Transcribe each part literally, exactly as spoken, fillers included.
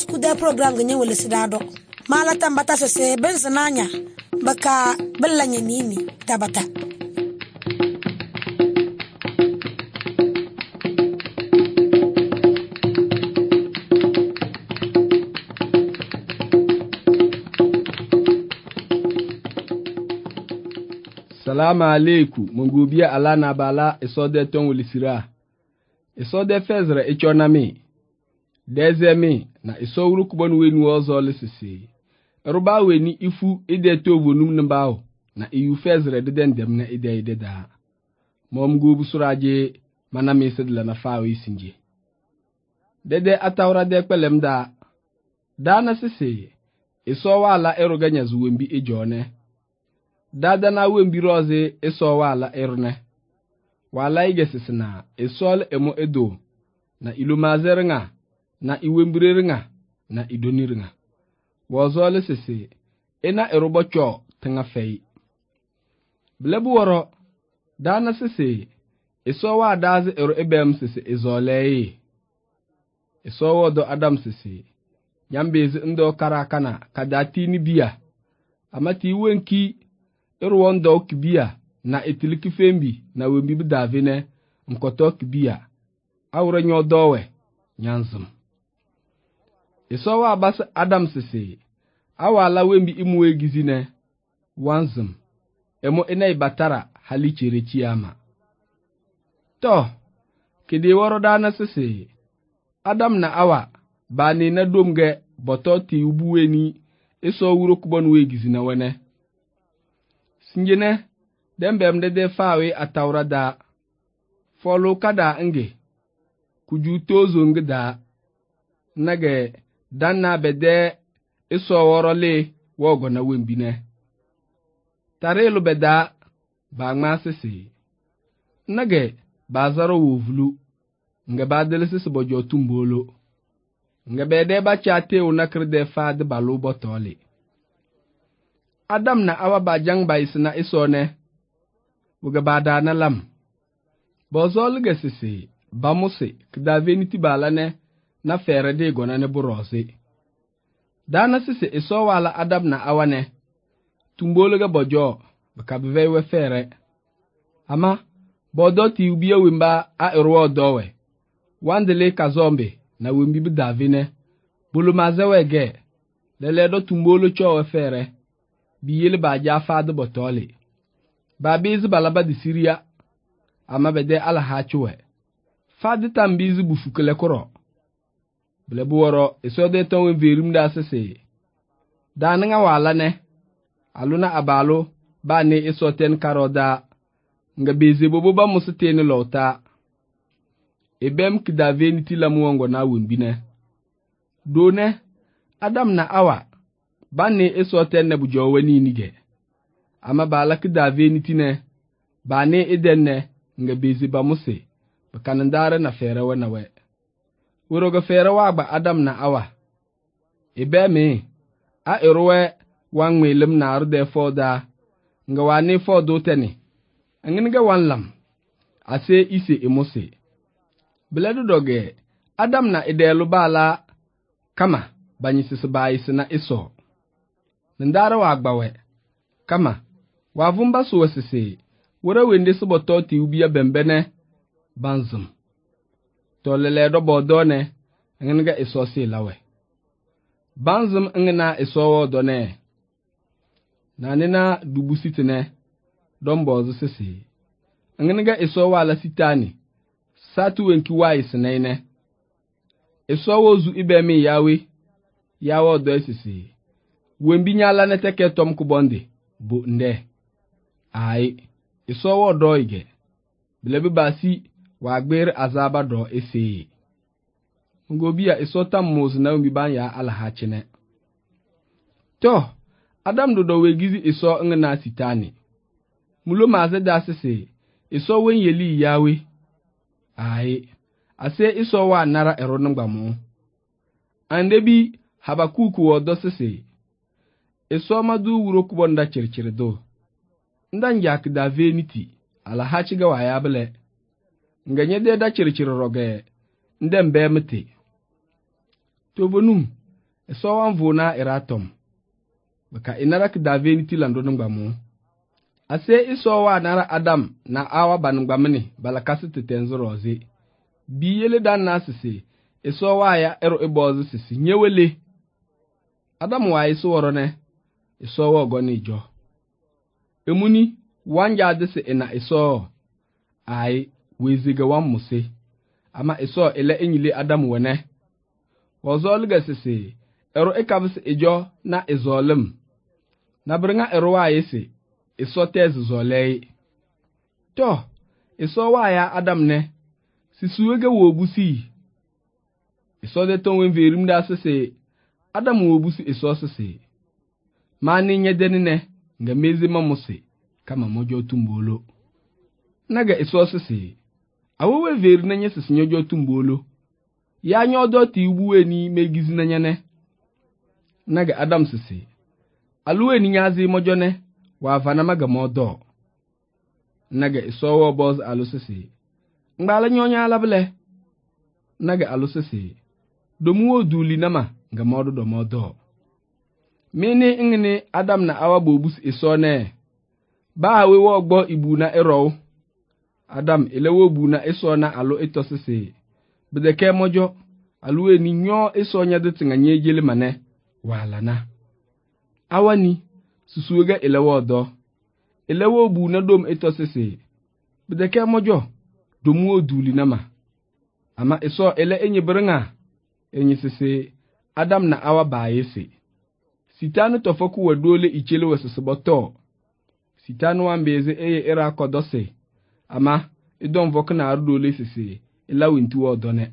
skuda program ganye wele sidado mala tambata se ben sananya baka bellanya nini tabata Salamu alaikum mungubia ala na bala isode ton wilisira isode fezre ichonami dezemi na isowuru kubon wenu ozo lisisi eruba weni ifu ide tobonum nbawo na iyu fezre deden dem na ide ide da mom gubu suraje mana mesedla na fawo isinje dede atawra de pelem da dana sisi iso wala eruganya zuwembi ijone dada na wembi roze iso wala erune wala igesisina isol emo edo na ilumazeringa na iwembireringa na idoniringa wozole sisi ina erubocho tinga fei blebu woro dana sisi iso wa dazi eru ebem sisi izolei iso wodo adam sisi nyambezi ndo karakana kadati ni biya amati wenki Irwondo kibia na etiliki fembi na wembi bidavine mkoto kibia awre nyodowe nyanzum isowa bas adam sisi awala wembi imuwe gizine wanzum emo ina ibatara hali chirichi ama to kidi woro dana sisi adam na awa bani na domge bototi ubuweni iso wuro kubon we gizine wene Sinjine, dembem de de fawe atawra da, folo kada nge, kuju tozo nge da, nage, dan na bede, iso worole, wogo na wembine. Tarelo beda, ba ngmasisi. Nage, bazaro wovulu, nge badelisi bojo tumbolo. Nge bede ba chate unakre de fad balu botole. Adam na awa bajang baisina isone buga bada na lam bozol gesisi bamuse kdaveniti balane na fere de gona ne burose dana sisi iso wala Adam na awane tumbolo ga bojo baka bewe fere ama bodo ti ubiya wimba a erwo dowe wandele kazombe na wimbi bidavine bulumazewe ge lele do tumbolo chowe fere biyele ba ja faade botole ba bezi balaba di Syria ama bede ala hachuwe faade tambizi bufukele koro blebu woro isode ton verim da sese dananga wala ne aluna abalo ba ne isoten karoda nga bezi bobo ba musitene lota ebem kidaveniti lamuongo na wembine done Adam na awa Bani isoten ne bujo weni nige. Ama bala kidaveniti ne. Bani idenne nga bezi ba muse. Bakanandare na fere wana we. Uroga fere wagba Adam na awa. Ibe me. A irwe wang melim na arde foda. Nga wani fodo teni. Anginiga wanlam. Ase ise imuse. Biledu doge. Adam na idelu bala. Kama. Banyisisi baisi na iso. Ndara wagbawe kama wavumba suwesisi wura wende subototi ubia bembene banzum tolele do bodone ngenga isosi lawe banzum ngena isowo done nanina dubusitine dombozu sisi ngenga isowo ala sitani satu wenki waisine isowo zu ibemi yawe yawo do sisi wembi nyala neteke tom kubondi bu nde ai isowo do ige bilebi basi wagber azaba do ese ngobia isota mos na umbi banya ala hachine to Adam do do wegizi iso ngna sitani mulo maze da sese iso wen yeli yawe ai ase iso wa nara ero ngbamu ande bi Habakuku wodo sese Iso madu wuro kubonda chirchiri do. Ndan yak da veniti ala hachiga wa yabele. Nganye de da chirchiri roge ndem be mete. Tobonum iso wan vona iratom baka inara ki daveni tilando ngbamu ase iso wa nara Adam na awa ban ngbamni balakasi titenzuro ozi biyele dan nasisi iso wa ya ero ibozi sisi nyewele Adam wa iso worone iso wa ogoni ijo emuni wanja adisi ina iso ai weziga wan muse ama iso ele enyile Adam wene wozolga sisi ero ikabisi ijo na izolim na bringa ero wa yesi iso tez zolei to iso wa ya Adam ne sisuwege wo obusi iso de ton wen verim da sisi Adam wo obusi iso sisi mani nyedeni ne nga mezi mamusi kama mojo tumbolo naga iso sisi awowe veri na nye sisi nyojo tumbolo ya nyodo ti ubuwe ni megizi na nyane naga Adam sisi aluwe ni nyazi mojo ne wa vana maga modo naga iso wo boz alu sisi ngbala nyonya alabele naga alu sisi domu oduli nama nga modo do modo mini ngini Adam na awa bobus iso ne ba we wo gbo ibu na ero Adam elewo bu na iso na alu ito sisi bedeke mojo aluwe ni nyo iso nya de tinga nye jele mane wala na awani susuwega elewo do elewo bu na dom ito sisi bedeke mojo domu oduli nama ama iso ele enye brenga enye sisi Adam na awa ba yesi sitanu tofoku wadole ichele wasisiboto sitanu wambeze eye era kodose ama idon voka na ardole sisi ila winti wodone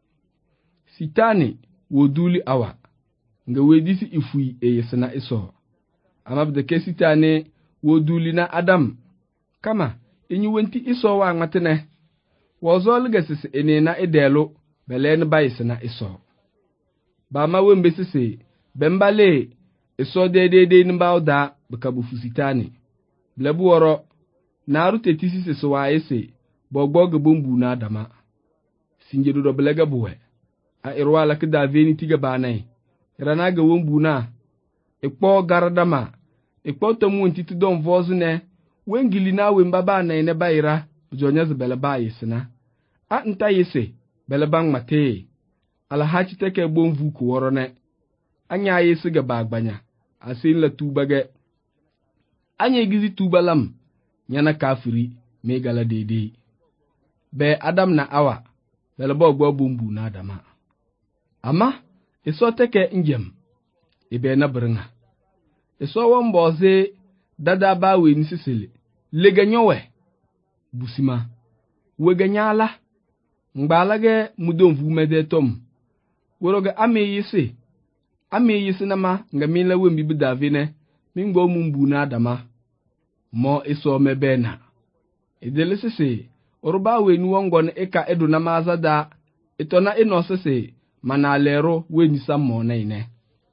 sitani woduli awa nga wedisi ifui eye sana iso ama bdeke sitani woduli na Adam kama enyi wenti iso wa ngatene wozolga sisi enena idelo belen bayise na iso ba ma wembe sisi bembale iso dede de nimba da bakabu fusitani blebu woro naru tetisi sisi wa ese bogbog bombu na Adama sinjedo do belega buwe a irwala kida veni tiga banai rana ga wombu na ikpo garadama ikpo tomu ntiti don vozu ne wengili na wemba ba na ne bayira jonya zbele ba yesina a nta yese bele bang mate ala hachi teke bomvu ku woro ne anya yesi ga bagbanya asin la tubage anya gizi tubalam nyana kafiri megala dede be Adam na awa bele bogbo bombu na Adama ama iso teke njem ibe na bringa iso womboze dada ba we ni sisile leganyowe busima weganyala ngbalage mudomvu mede tom woroga ame yisi ame yisi nama nga mila wembi bidavine mingbo mumbu na Adama mo iso mebena idele sisi oruba we ni wongon eka edu na mazada itona ino sisi mana lero we ni sammo na ine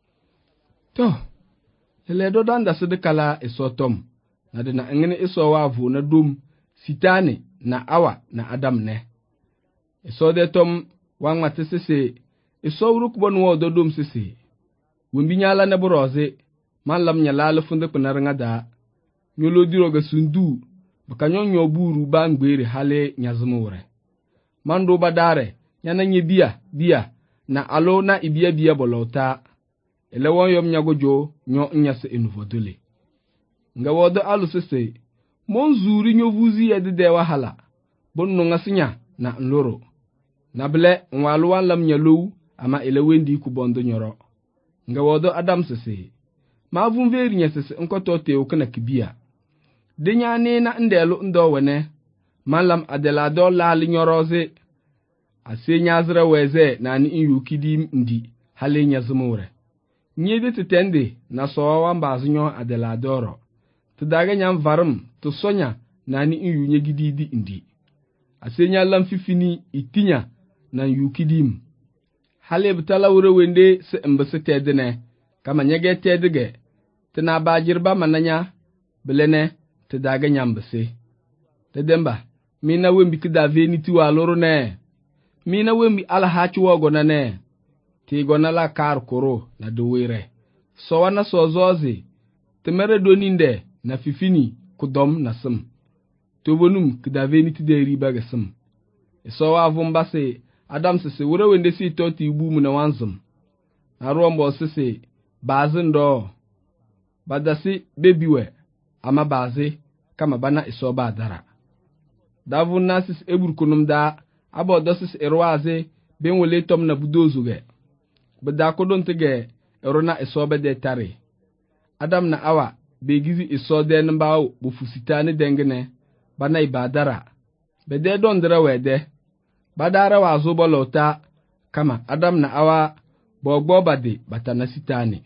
to ele do danda sidi kala iso tom na de na ngene iso wa vu na dum sitani na awa na Adam ne iso de tom wangmate sisi iso urukbo no do dum sisi wumbi nyala ne broze malam nyala funde kunaranga da nyolo diroga sundu baka nyonyo buru bangbere hale nyazumure mando badare nyana nyebia bia na alo na ibia bia bolota elewon yom nyagojo nyo nyase enuvodole nga wodo alu sese monzuri nyovuzi yedede wahala bonno ngasinya na nloro nable nwalu walam nyalow ama elewendi ku bondo nyoro nga wodo Adam sese ma vunveri nyasese nkoto te okana kibia denya ne na ndelu ndo wene malam adelado lali nyoroze asenya azra weze na ni yukidi ndi hale nyazumure nyede tetende na sowa mbazinyo adeladoro tudaga nyam varum to sonya na ni yunye gididi ndi asenya lam fifini itinya na yukidim hale btala wure wende se mbese tedene kama nyege tedige tena bajirba mananya belene tudaga nyam bese tedemba mina wembi kida veni tiwa loro ne mina wembi ala hachi wogo na ne ti gonala kar koro na dowere so wana so zozi temere doninde na fifini kudom na sim tobonum kidaveni ti de riba ga sim so wa vumbase adam se se wure wende si toti ibu mu na wanzum na rombo se se bazin do badasi bebiwe ama baze kama bana iso ba dara davun nasis eburkunum da abo dosis erwaze ben wele tom na budozuge bada kodon tege erona iso be de tare adam na awa begizi iso de nbawo bu fusitani dengene bana ibadara bede don dira wede badara wazo bolota kama adam na awa bogbo bade batana sitani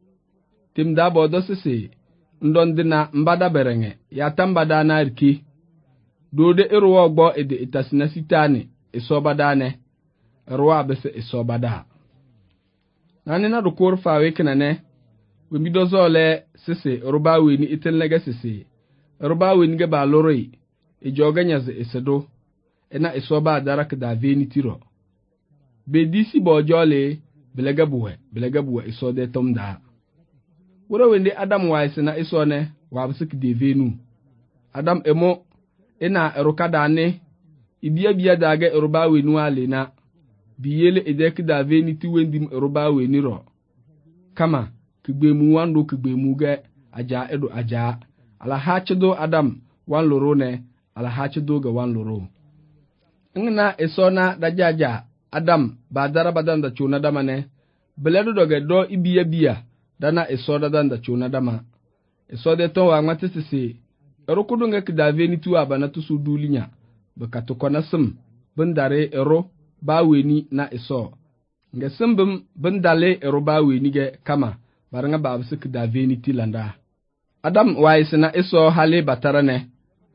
tim da bodo sese ndondina mbada berenge ya tambada na riki dode irwo gbo ede itasina sitani isobadane rwa bese isobada nani na dukor fawe kenane wembi dozole sese ruba weni itenlega sese ruba weni ge ba loroi ejoga nyaze esedo ena isoba darak da veni tiro bedisi bojole belega buwe belega buwe isode tomda wura wende adam waise na isone wabsik de venu adam emo ena erukada ne ibia bia daga eruba wenu alena biyele edek da veni ti wendim eruba weniro kama kigbemu wando kigbemu ge aja edo aja ala hachido adam wan loro ne ala hachido ga wan loro ngna isona dajaja adam badara badan da chuna dama ne beledo doge do ibia bia dana isoda dan da chuna dama isode to wa ngati sisi erukudu nga kidaveni tu abana tusu dulinya bakatu kona sim bindare ero baweni na iso nga simbim bindale ero baweni ge kama baranga babsu kidaveni tilanda adam waise na iso hale batarane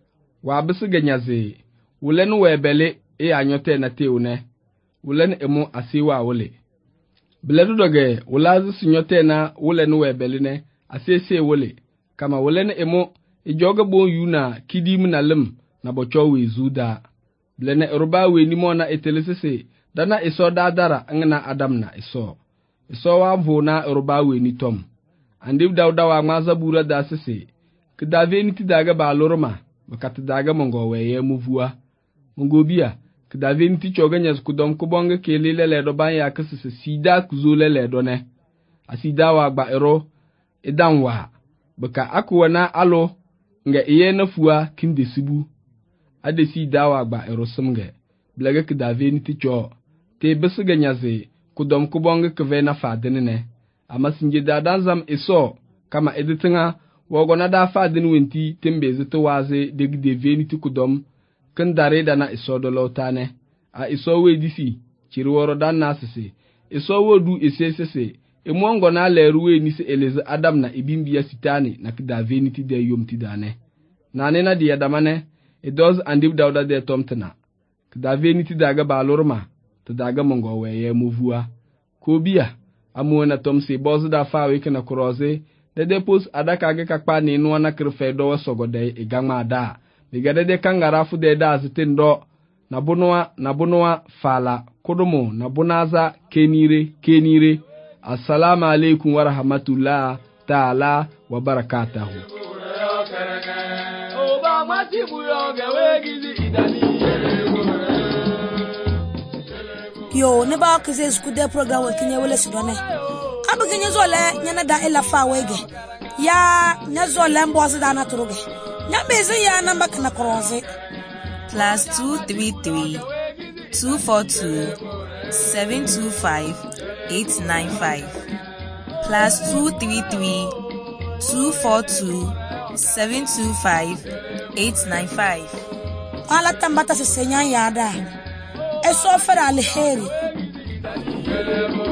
wa bisu ganyaze wulen webele e anyote na teune wulen emo asiwa wole Biledu doge ulazu sinyote na wulen webeline asese wole kama wulen emo ijoga bon yuna kidim na lim na bocho wezuda blene eruba we ni mona etelesese dana iso dadara ngna adam na iso iso wa vuna eruba we ni tom andib dawda wa mazabura da sese kidave ti daga ba lorma bakati daga mongo weye muvua mongo bia kidave ti choganyas kudom kubonga kelele ledo ban ya kasese sida kuzule ledo ne asida wa gba ero idanwa baka akwana alo nga iye na fuwa kinde sibu adesi dawa gba ero simge blaga kidave ti cho te besiga nyaze kudom kubonga kve na fadene ne amasinje dadan zam iso kama editinga wogona da fadin wenti tembe zito waze degde veni ti kudom kan dare dana iso do lotane a iso we disi chiriworo dan nasese iso wodu esesese emongo na leru we ni se eleze adam na ibimbia sitani na kidave ni ti de yomti dane nane na dia damane it does andib dawda de tomtena kidave ni ti daga balorma to daga mongo weye movua kobia amuona tomse bozu da fawe kana kroze de depos adaka ge kakpa ni no na krfe do sogode igama da bigade de kangara fu de da zitindo na bunwa na bunwa fala kudumu na bunaza kenire kenire assalamu alaikum wa rahmatullah ta'ala wa barakatuhu oba matibu yoge wegizi idani yo ne ba kize skude program wa kinye wele sidone abuginye zole nyana da ila fa wege ya nyazole mbozi da na turuge nyambeze ya namba kana kroze plus two three three two four two seven two five eight nine five plus two three three two four two seven two five eight nine five ala tambata se senya yada eso fera alheri